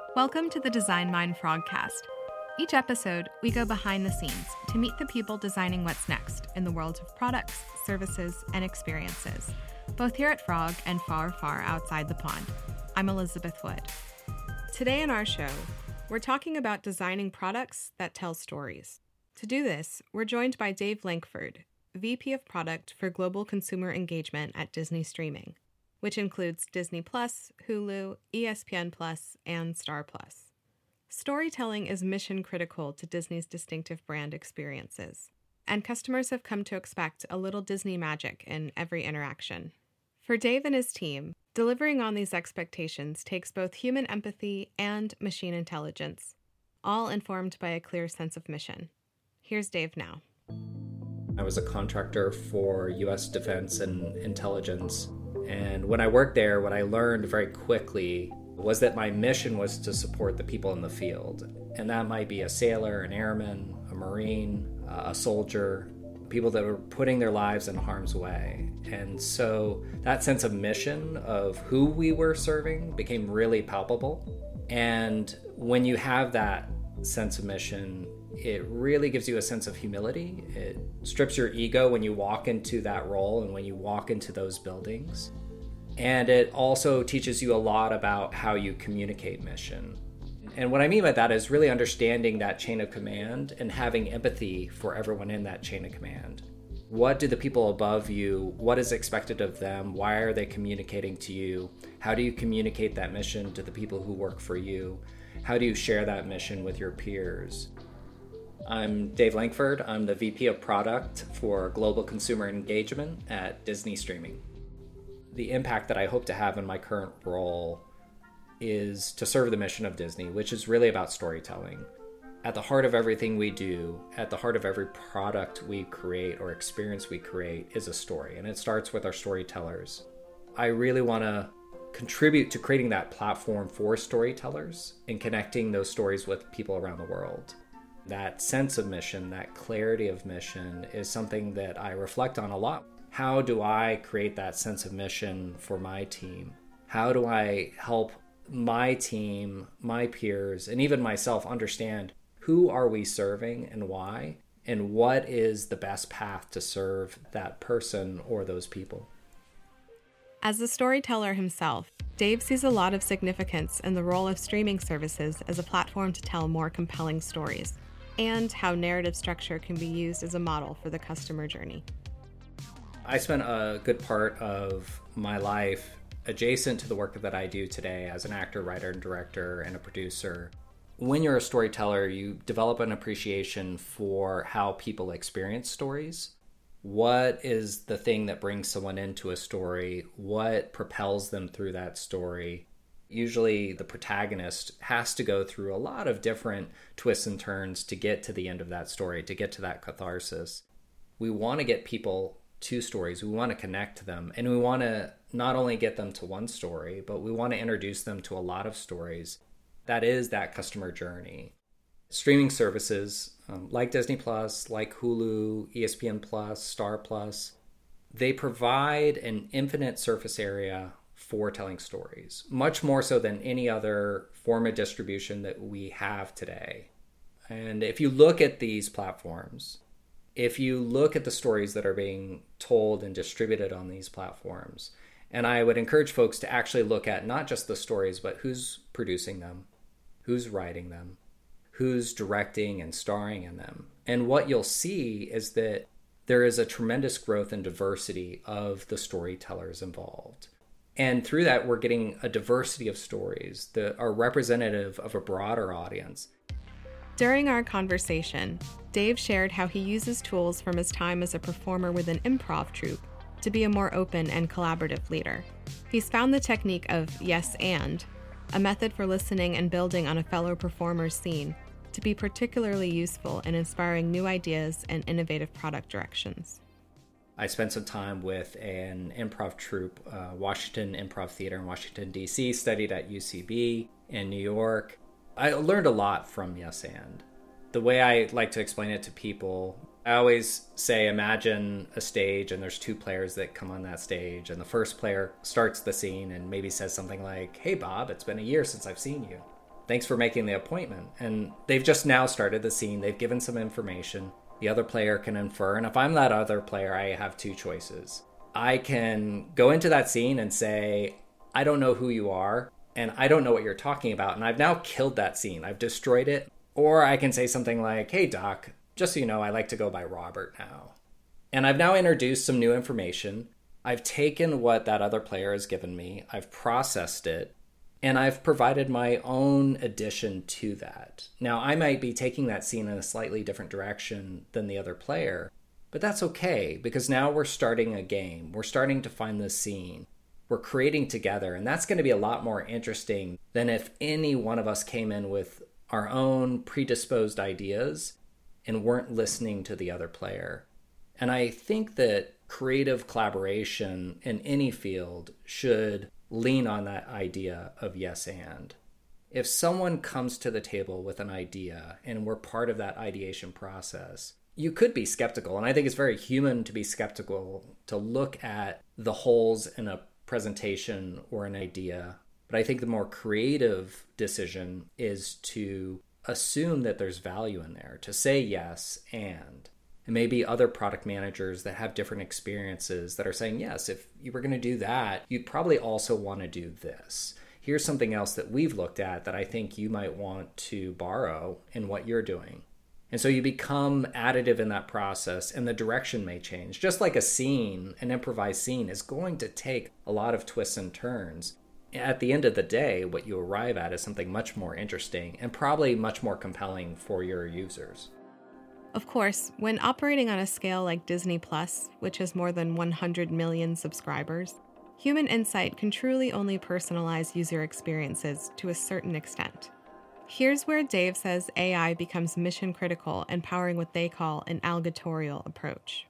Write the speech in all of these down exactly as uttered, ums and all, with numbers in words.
Welcome to the Design Mind Frogcast. Each episode, we go behind the scenes to meet the people designing what's next in the world of products, services, and experiences, both here at Frog and far, far outside the pond. I'm Elizabeth Wood. Today in our show, we're talking about designing products that tell stories. To do this, we're joined by Dave Lankford, V P of Product for Global Consumer Engagement at Disney Streaming, which includes Disney Plus, Hulu, E S P N Plus, and Star Plus. Storytelling is mission critical to Disney's distinctive brand experiences, and customers have come to expect a little Disney magic in every interaction. For Dave and his team, delivering on these expectations takes both human empathy and machine intelligence, all informed by a clear sense of mission. Here's Dave now. I was a contractor for U S Defense and Intelligence. And when I worked there, what I learned very quickly was that my mission was to support the people in the field. And that might be a sailor, an airman, a Marine, a soldier, people that were putting their lives in harm's way. And so that sense of mission of who we were serving became really palpable. And when you have that sense of mission, it really gives you a sense of humility. It strips your ego when you walk into that role and when you walk into those buildings. And it also teaches you a lot about how you communicate mission. And what I mean by that is really understanding that chain of command and having empathy for everyone in that chain of command. What do the people above you, what is expected of them? Why are they communicating to you? How do you communicate that mission to the people who work for you? How do you share that mission with your peers? I'm Dave Lankford. I'm the V P of Product for Global Consumer Engagement at Disney Streaming. The impact that I hope to have in my current role is to serve the mission of Disney, which is really about storytelling. At the heart of everything we do, at the heart of every product we create or experience we create is a story, and it starts with our storytellers. I really want to contribute to creating that platform for storytellers and connecting those stories with people around the world. That sense of mission, that clarity of mission is something that I reflect on a lot. How do I create that sense of mission for my team? How do I help my team, my peers, and even myself understand who are we serving and why, and what is the best path to serve that person or those people? As a storyteller himself, Dave sees a lot of significance in the role of streaming services as a platform to tell more compelling stories, and how narrative structure can be used as a model for the customer journey. I spent a good part of my life adjacent to the work that I do today as an actor, writer, and director, and a producer. When you're a storyteller, you develop an appreciation for how people experience stories. What is the thing that brings someone into a story? What propels them through that story? Usually the protagonist has to go through a lot of different twists and turns to get to the end of that story, to get to that catharsis. We want to get people to stories. We want to connect to them. And we want to not only get them to one story, but we want to introduce them to a lot of stories. That is that customer journey. Streaming services um, like Disney Plus, like Hulu, E S P N Plus, Star Plus, they provide an infinite surface area for telling stories, much more so than any other form of distribution that we have today. And if you look at these platforms, if you look at the stories that are being told and distributed on these platforms, and I would encourage folks to actually look at not just the stories, but who's producing them, who's writing them, who's directing and starring in them. And what you'll see is that there is a tremendous growth and diversity of the storytellers involved. And through that, we're getting a diversity of stories that are representative of a broader audience. During our conversation, Dave shared how he uses tools from his time as a performer with an improv troupe to be a more open and collaborative leader. He's found the technique of yes and, a method for listening and building on a fellow performer's scene, to be particularly useful in inspiring new ideas and innovative product directions. I spent some time with an improv troupe, uh, Washington Improv Theater in Washington, D C, studied at U C B in New York. I learned a lot from Yes And. The way I like to explain it to people, I always say, imagine a stage and there's two players that come on that stage, and the first player starts the scene and maybe says something like, "Hey Bob, it's been a year since I've seen you." thanks for making the appointment. And they've just now started the scene. They've given some information. The other player can infer. And if I'm that other player, I have two choices. I can go into that scene and say, I don't know who you are, and I don't know what you're talking about. And I've now killed that scene. I've destroyed it. Or I can say something like, hey, Doc, just so you know, I like to go by Robert now. And I've now introduced some new information. I've taken what that other player has given me. I've processed it. And I've provided my own addition to that. Now, I might be taking that scene in a slightly different direction than the other player, but that's okay, because now we're starting a game. We're starting to find this scene. We're creating together, and that's going to be a lot more interesting than if any one of us came in with our own predisposed ideas and weren't listening to the other player. And I think that creative collaboration in any field should lean on that idea of yes and. If someone comes to the table with an idea and we're part of that ideation process, you could be skeptical. And I think it's very human to be skeptical, to look at the holes in a presentation or an idea. But I think the more creative decision is to assume that there's value in there, to say yes and. And maybe other product managers that have different experiences that are saying, yes, if you were going to do that, you'd probably also want to do this. Here's something else that we've looked at that I think you might want to borrow in what you're doing. And so you become additive in that process, and the direction may change. Just like a scene, an improvised scene, is going to take a lot of twists and turns. At the end of the day, what you arrive at is something much more interesting and probably much more compelling for your users. Of course, when operating on a scale like Disney Plus, which has more than one hundred million subscribers, human insight can truly only personalize user experiences to a certain extent. Here's where Dave says A I becomes mission critical and powering what they call an algatorial approach.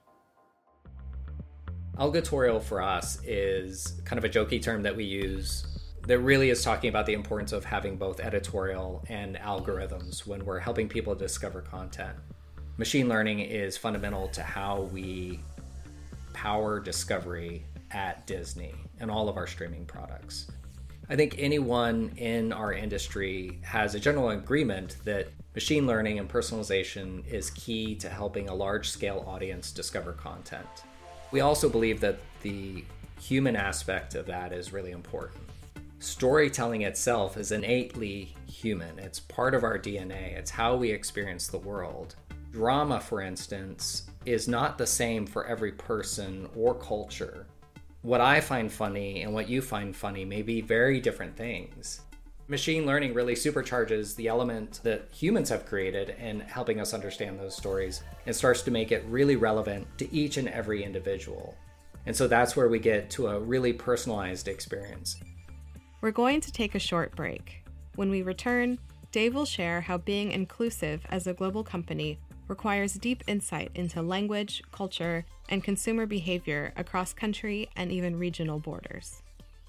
Algatorial for us is kind of a jokey term that we use that really is talking about the importance of having both editorial and algorithms when we're helping people discover content. Machine learning is fundamental to how we power discovery at Disney and all of our streaming products. I think anyone in our industry has a general agreement that machine learning and personalization is key to helping a large-scale audience discover content. We also believe that the human aspect of that is really important. Storytelling itself is innately human. It's part of our D N A. It's how we experience the world. Drama, for instance, is not the same for every person or culture. What I find funny and what you find funny may be very different things. Machine learning really supercharges the element that humans have created in helping us understand those stories and starts to make it really relevant to each and every individual. And so that's where we get to a really personalized experience. We're going to take a short break. When we return, Dave will share how being inclusive as a global company requires deep insight into language, culture, and consumer behavior across country and even regional borders.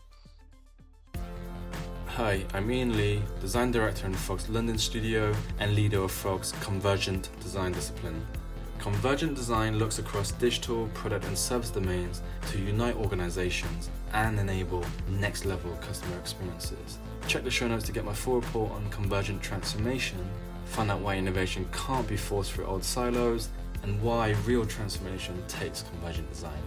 Hi, I'm Ian Lee, Design Director in Frog's London studio and leader of Frog's Convergent Design discipline. Convergent Design looks across digital, product and service domains to unite organizations and enable next-level customer experiences. Check the show notes to get my full report on Convergent Transformation, find out why innovation can't be forced through old silos, and why real transformation takes convergent design.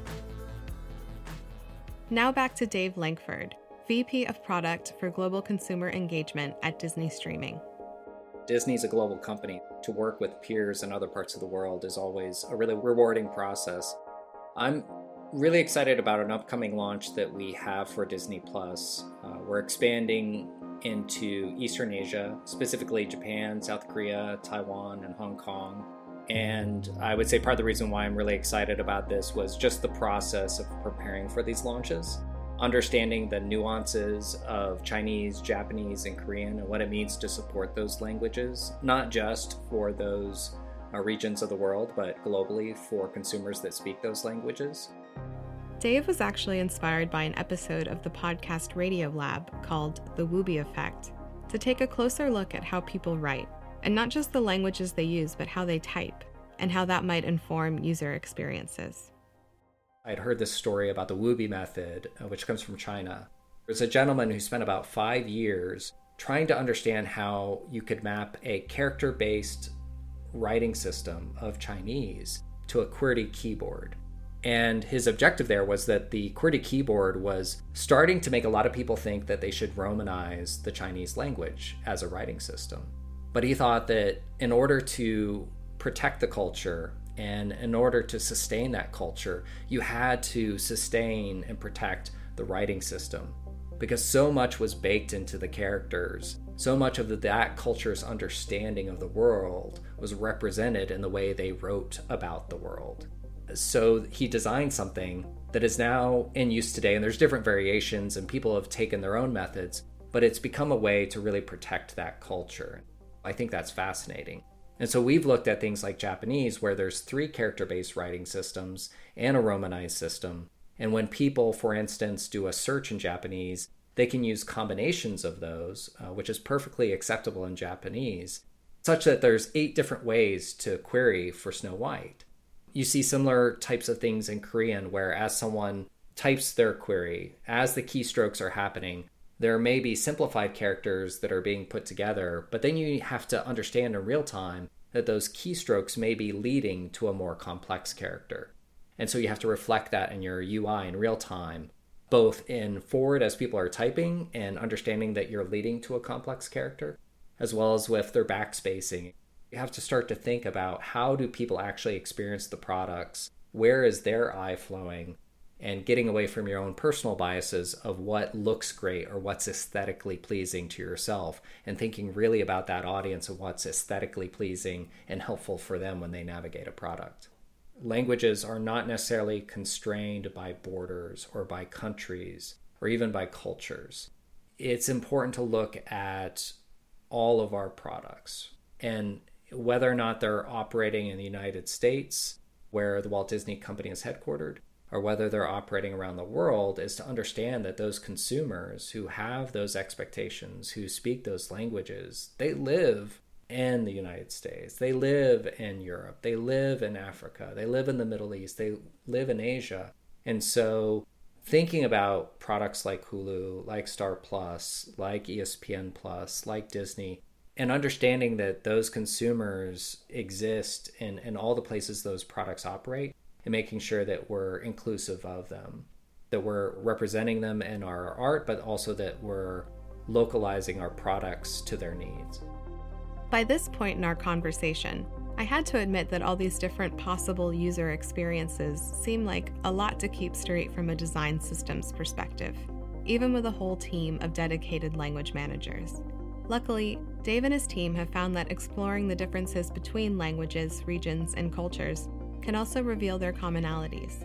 Now back to Dave Lankford, V P of Product for Global Consumer Engagement at Disney Streaming. Disney's a global company. To work with peers in other parts of the world is always a really rewarding process. I'm really excited about an upcoming launch that we have for Disney Plus. Uh, we're expanding into Eastern Asia, specifically Japan, South Korea, Taiwan, and Hong Kong. And I would say part of the reason why I'm really excited about this was just the process of preparing for these launches, understanding the nuances of Chinese, Japanese, and Korean and what it means to support those languages, not just for those uh, regions of the world, but globally for consumers that speak those languages. Dave was actually inspired by an episode of the podcast Radio Lab called The Wooby Effect to take a closer look at how people write, and not just the languages they use, but how they type, and how that might inform user experiences. I'd heard this story about the Wooby method, uh, which comes from China. There's a gentleman who spent about five years trying to understand how you could map a character-based writing system of Chinese to a QWERTY keyboard. And his objective there was that the QWERTY keyboard was starting to make a lot of people think that they should Romanize the Chinese language as a writing system. But he thought that in order to protect the culture and in order to sustain that culture, you had to sustain and protect the writing system, because so much was baked into the characters. So much of the, that culture's understanding of the world was represented in the way they wrote about the world. So he designed something that is now in use today, and there's different variations and people have taken their own methods, but it's become a way to really protect that culture. I think that's fascinating. And so we've looked at things like Japanese, where there's three character-based writing systems and a Romanized system. And when people, for instance, do a search in Japanese, they can use combinations of those, uh, which is perfectly acceptable in Japanese, such that there's eight different ways to query for Snow White. You see similar types of things in Korean, where as someone types their query, as the keystrokes are happening, there may be simplified characters that are being put together, but then you have to understand in real time that those keystrokes may be leading to a more complex character. And so you have to reflect that in your U I in real time, both in forward as people are typing and understanding that you're leading to a complex character, as well as with their backspacing. You have to start to think about, how do people actually experience the products? Where is their eye flowing? And getting away from your own personal biases of what looks great or what's aesthetically pleasing to yourself, and thinking really about that audience and what's aesthetically pleasing and helpful for them when they navigate a product. Languages are not necessarily constrained by borders or by countries or even by cultures. It's important to look at all of our products, and whether or not they're operating in the United States, where the Walt Disney Company is headquartered, or whether they're operating around the world, is to understand that those consumers who have those expectations, who speak those languages, they live in the United States, they live in Europe, they live in Africa, they live in the Middle East, they live in Asia. And so thinking about products like Hulu, like Star Plus, like E S P N Plus, like Disney, and understanding that those consumers exist in, in all the places those products operate, and making sure that we're inclusive of them, that we're representing them in our art, but also that we're localizing our products to their needs. By this point in our conversation, I had to admit that all these different possible user experiences seem like a lot to keep straight from a design systems perspective, even with a whole team of dedicated language managers. Luckily, Dave and his team have found that exploring the differences between languages, regions, and cultures can also reveal their commonalities.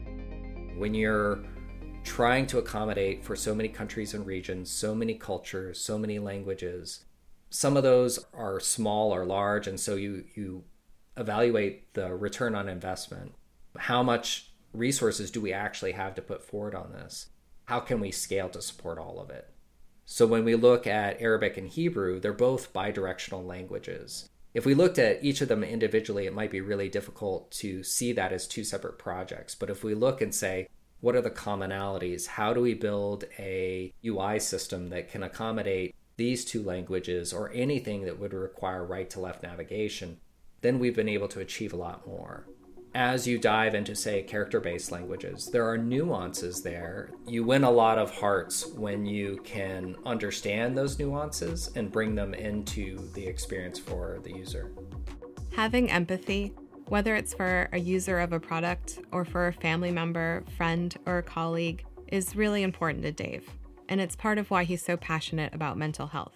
When you're trying to accommodate for so many countries and regions, so many cultures, so many languages, some of those are small or large, and so you, you evaluate the return on investment. How much resources do we actually have to put forward on this? How can we scale to support all of it? So when we look at Arabic and Hebrew, they're both bidirectional languages. If we looked at each of them individually, it might be really difficult to see that as two separate projects. But if we look and say, what are the commonalities? How do we build a U I system that can accommodate these two languages or anything that would require right-to-left navigation? Then we've been able to achieve a lot more. As you dive into, say, character-based languages, there are nuances there. You win a lot of hearts when you can understand those nuances and bring them into the experience for the user. Having empathy, whether it's for a user of a product or for a family member, friend, or a colleague, is really important to Dave. And it's part of why he's so passionate about mental health.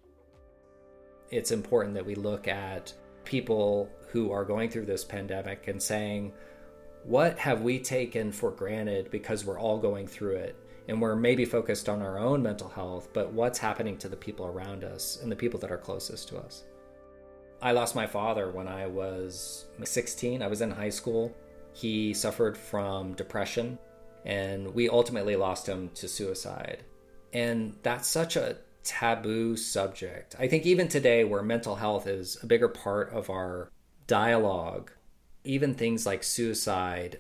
It's important that we look at people who are going through this pandemic and saying, what have we taken for granted because we're all going through it? And we're maybe focused on our own mental health, but what's happening to the people around us and the people that are closest to us? I lost my father when I was sixteen. I was in high school. He suffered from depression, and we ultimately lost him to suicide. And that's such a taboo subject. I think even today, where mental health is a bigger part of our dialogue, even things like suicide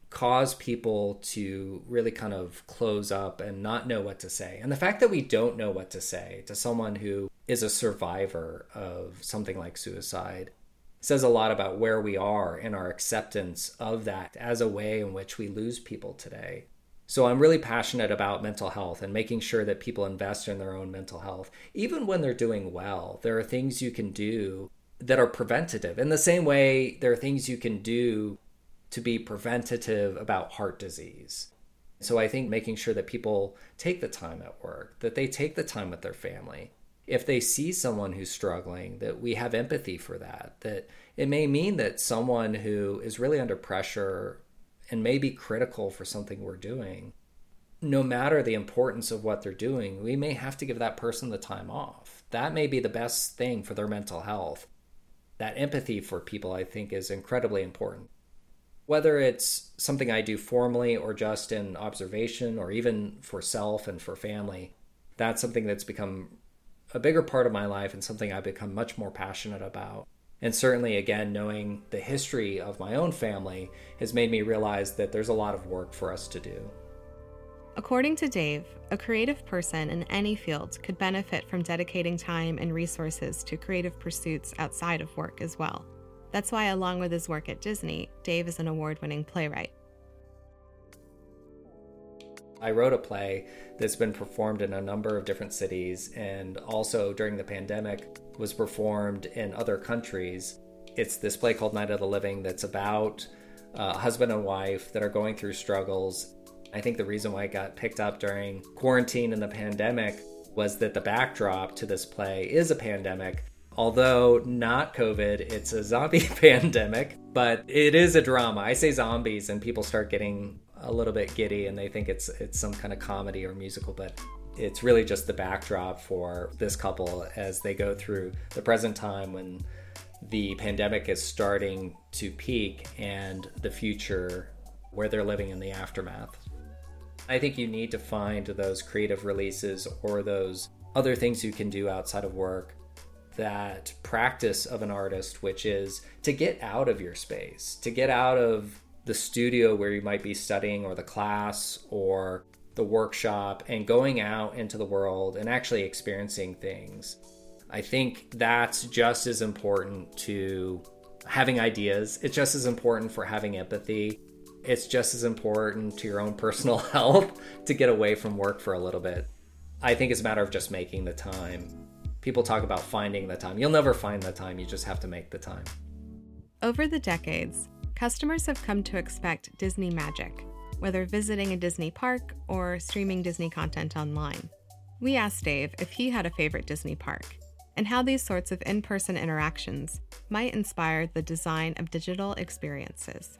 cause people to really kind of close up and not know what to say. And the fact that we don't know what to say to someone who is a survivor of something like suicide says a lot about where we are in our acceptance of that as a way in which we lose people today. So I'm really passionate about mental health and making sure that people invest in their own mental health. Even when they're doing well, there are things you can do that are preventative. In the same way, there are things you can do to be preventative about heart disease. So I think making sure that people take the time at work, that they take the time with their family. If they see someone who's struggling, that we have empathy for that, that it may mean that someone who is really under pressure and may be critical for something we're doing, no matter the importance of what they're doing, we may have to give that person the time off. That may be the best thing for their mental health. That empathy for people, I think, is incredibly important. Whether it's something I do formally or just in observation or even for self and for family, that's something that's become a bigger part of my life and something I've become much more passionate about. And certainly, again, knowing the history of my own family has made me realize that there's a lot of work for us to do. According to Dave, a creative person in any field could benefit from dedicating time and resources to creative pursuits outside of work as well. That's why, along with his work at Disney, Dave is an award-winning playwright. I wrote a play that's been performed in a number of different cities and also during the pandemic was performed in other countries. It's this play called Night of the Living that's about a husband and wife that are going through struggles. I think the reason why it got picked up during quarantine and the pandemic was that the backdrop to this play is a pandemic. Although not COVID, it's a zombie pandemic, but it is a drama. I say zombies and people start getting a little bit giddy and they think it's it's some kind of comedy or musical, but it's really just the backdrop for this couple as they go through the present time when the pandemic is starting to peak and the future where they're living in the aftermath. I think you need to find those creative releases or those other things you can do outside of work, that practice of an artist, which is to get out of your space, to get out of the studio where you might be studying or the class or the workshop and going out into the world and actually experiencing things. I think that's just as important to having ideas. It's just as important for having empathy. It's just as important to your own personal health to get away from work for a little bit. I think it's a matter of just making the time. People talk about finding the time. You'll never find the time. You just have to make the time. Over the decades, customers have come to expect Disney magic, whether visiting a Disney park or streaming Disney content online. We asked Dave if he had a favorite Disney park and how these sorts of in-person interactions might inspire the design of digital experiences.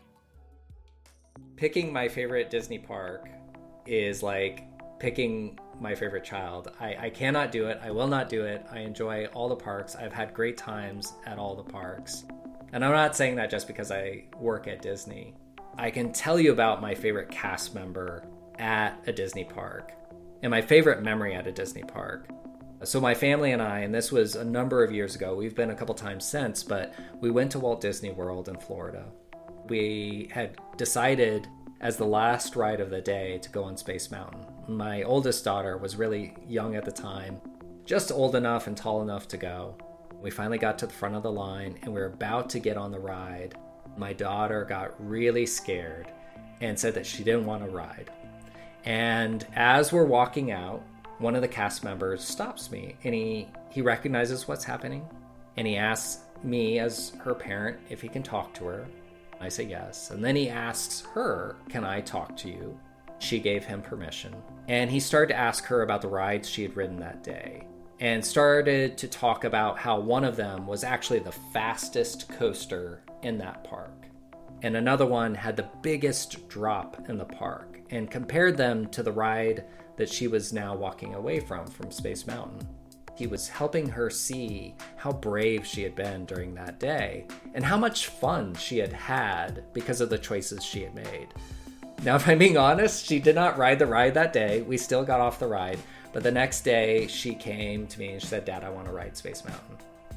Picking my favorite Disney park is like picking my favorite child. I, I cannot do it. I will not do it. I enjoy all the parks. I've had great times at all the parks. And I'm not saying that just because I work at Disney. I can tell you about my favorite cast member at a Disney park and my favorite memory at a Disney park. So my family and I, and this was a number of years ago, we've been a couple times since, but we went to Walt Disney World in Florida. We had decided as the last ride of the day to go on Space Mountain. My oldest daughter was really young at the time, just old enough and tall enough to go. We finally got to the front of the line and we were about to get on the ride. My daughter got really scared and said that she didn't want to ride. And as we're walking out, one of the cast members stops me and he, he recognizes what's happening. And he asks me as her parent if he can talk to her. I say yes. And then he asks her, "Can I talk to you?" She gave him permission. And he started to ask her about the rides she had ridden that day and started to talk about how one of them was actually the fastest coaster in that park. And another one had the biggest drop in the park and compared them to the ride that she was now walking away from, from Space Mountain. He was helping her see how brave she had been during that day and how much fun she had had because of the choices she had made. Now, if I'm being honest, she did not ride the ride that day. We still got off the ride. But the next day, she came to me and she said, "Dad, I want to ride Space Mountain."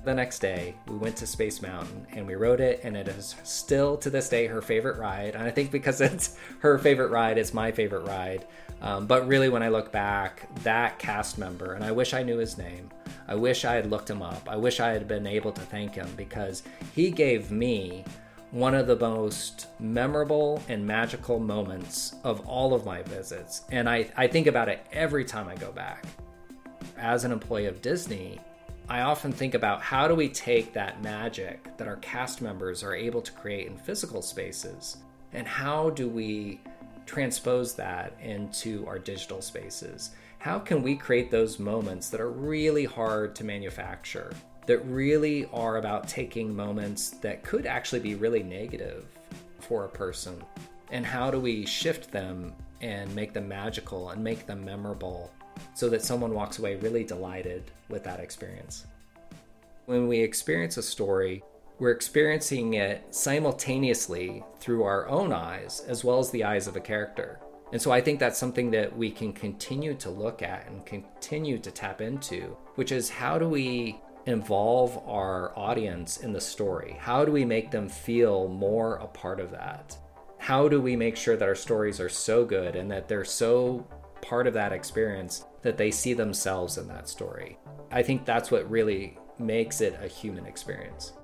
The next day, we went to Space Mountain and we rode it, and it is still to this day her favorite ride. And I think because it's her favorite ride, it's my favorite ride. Um, but really, when I look back, that cast member, and I wish I knew his name, I wish I had looked him up, I wish I had been able to thank him, because he gave me one of the most memorable and magical moments of all of my visits. And I, I think about it every time I go back. As an employee of Disney, I often think about how do we take that magic that our cast members are able to create in physical spaces, and how do we transpose that into our digital spaces? How can we create those moments that are really hard to manufacture, that really are about taking moments that could actually be really negative for a person? And how do we shift them and make them magical and make them memorable so that someone walks away really delighted with that experience? When we experience a story, we're experiencing it simultaneously through our own eyes as well as the eyes of a character. And so I think that's something that we can continue to look at and continue to tap into, which is how do we involve our audience in the story? How do we make them feel more a part of that? How do we make sure that our stories are so good and that they're so part of that experience that they see themselves in that story? I think that's what really makes it a human experience.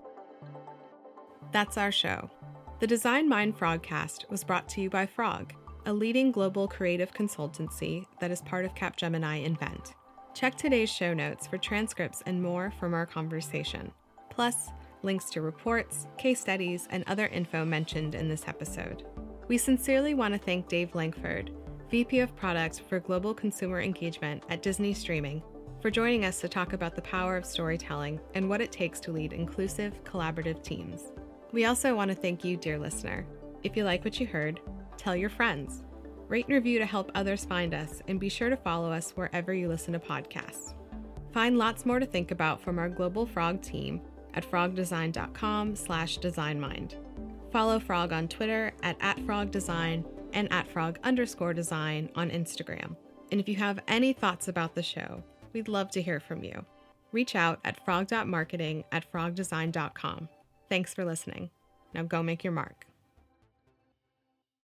That's our show. The Design Mind Frogcast was brought to you by Frog, a leading global creative consultancy that is part of Capgemini Invent. Check today's show notes for transcripts and more from our conversation, plus links to reports, case studies, and other info mentioned in this episode. We sincerely want to thank Dave Langford, V P of Product for Global Consumer Engagement at Disney Streaming, for joining us to talk about the power of storytelling and what it takes to lead inclusive, collaborative teams. We also want to thank you, dear listener. If you like what you heard, tell your friends. Rate and review to help others find us, and be sure to follow us wherever you listen to podcasts. Find lots more to think about from our Global Frog team at frogdesign.com slash designmind. Follow Frog on Twitter at, at frogdesign and at frog underscore design on Instagram. And if you have any thoughts about the show, we'd love to hear from you. Reach out at frog dot marketing at frogdesign dot com. Thanks for listening. Now go make your mark.